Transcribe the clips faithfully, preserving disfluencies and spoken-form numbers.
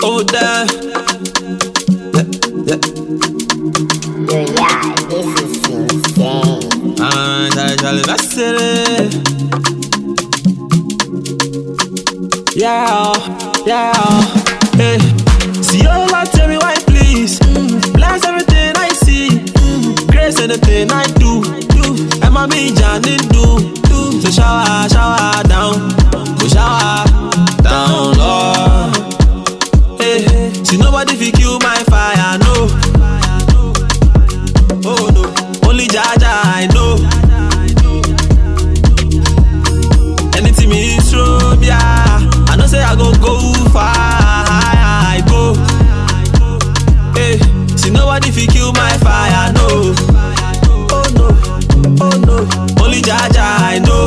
over there. Yeah, yeah. Yo, yeah, this is insane. And I tell you that's it. Yeah, yeah. Hey, see all I tell me why, please. Mm. Bless everything I see. Mm. Grace anything I do. Do. And my me Johnny do. Do. So shower, shower down. Go shower down, Lord. Hey, see nobody fi kill my fire, no. Oh no, only Jaja I know. Anything me strobe, yeah. I know say I go go far, I go. Hey, see nobody fi kill my fire, no. Oh no, oh no, only Jaja I know.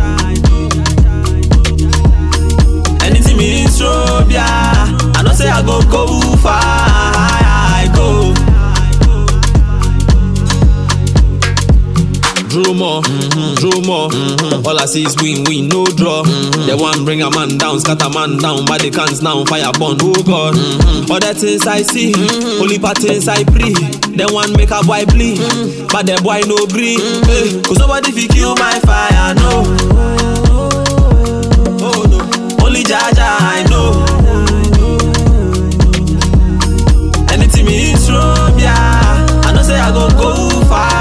Anything me strobe, yeah. I know say I go go far, I go. Draw more, mm-hmm. draw more. Mm-hmm. All I see is win, win, no draw. Mm-hmm. They want bring a man down, scatter man down, but they can't now fire burn. Oh God, mm-hmm. All the things I see, mm-hmm. only patterns I pre. They want make a boy bleed, mm-hmm. but the boy no breathe. Mm-hmm. Hey, cause nobody fi kill my fire, no. Oh no, only Jaja I know. Anything me is wrong, yeah. I know say I go go far.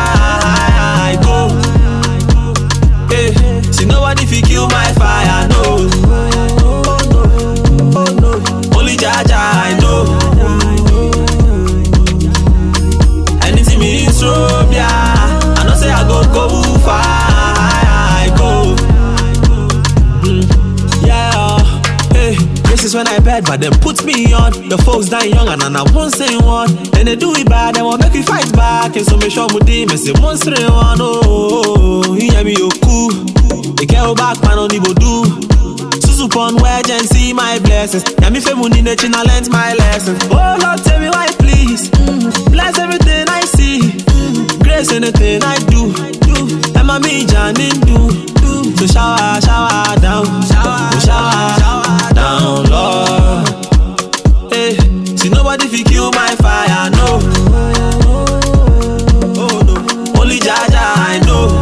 See nobody fi kill my fire, no. Oh no, oh no, only Jaja I know. Anything me is wrong, yeah. I know say I go go far, I go. Mm, yeah, hey, this is when I bed, but them put me on. The folks dying young and I won't say one. Then they do it bad, they won't make me fight back. And so me show me demons, say one straight one. Oh, he hear me yo cool. They care back man on the do. Susu pon wedge and see my blessings. Yeah, me fe money nature lends my lessons. Oh Lord, tell me why please. Mm. Bless everything I see. Mm. Grace anything I do. Do. And my me Johnny do. Do. So shower, shower down. Shower, so shower, shower down, Lord. Hey, see nobody fi kill my fire, no. Oh no, only Jaja I know.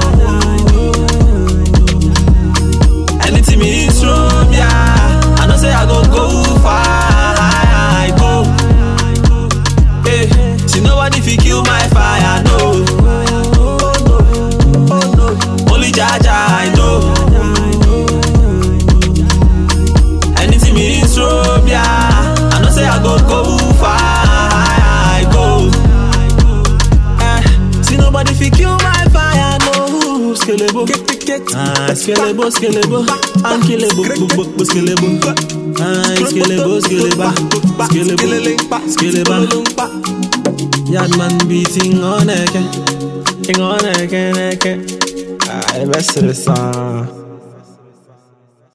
Anything me is wrong, yeah. I know say I go go far, I go. Hey, see nobody fi kill my fire, no. Oh no, oh no, only Jaja I know. Anything me is wrong, yeah. I know say I go go far, I go. Eh, see nobody fi kill my fire, no. Skelebo. Ah, skelebo, skelebo, ankilebo, bubu, skelebo. Ah, skelebo, skeleba, skelebo, skeleba. Yadman beating on eke, king on eke, eke. Ah, the best of the song.